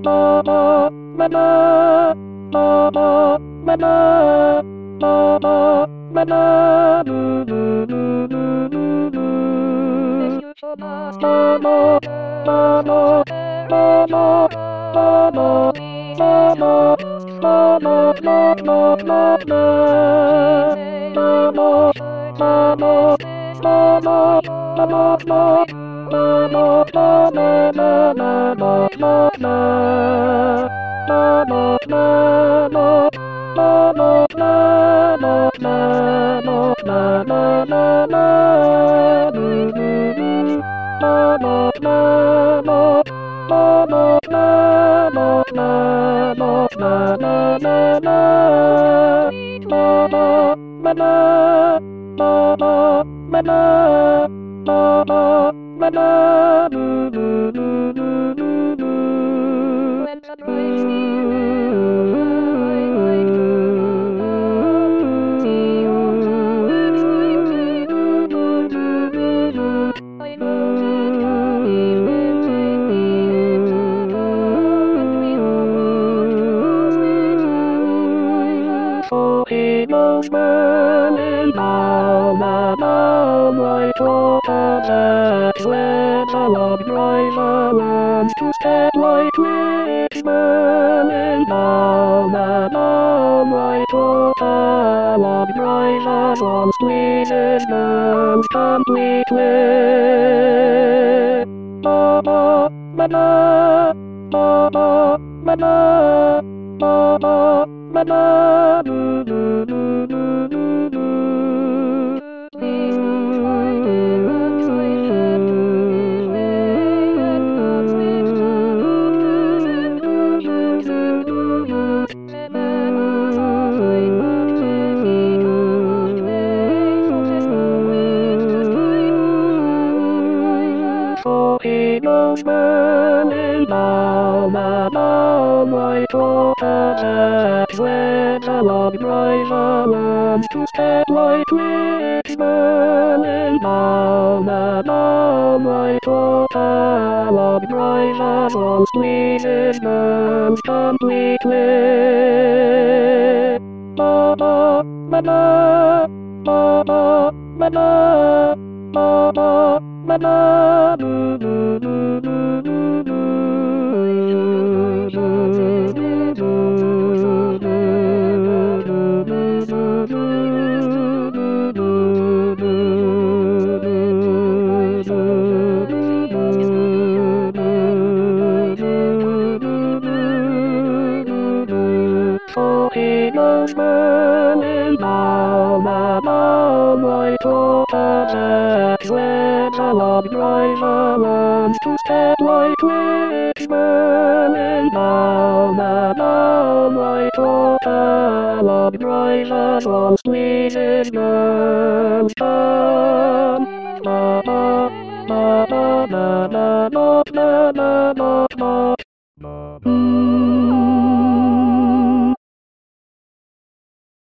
He knows burning down my that's when the log driver learns to step like this. Burning down my log driver won't squeeze his nerves completely. He goes burning down my that's when the log driver learns to step like this. Burning down my log driver won't squeeze his nerves completely. He goes burning down my that's when the log driver learns to step like this. Burning down my log driver won't squeeze his nerves completely.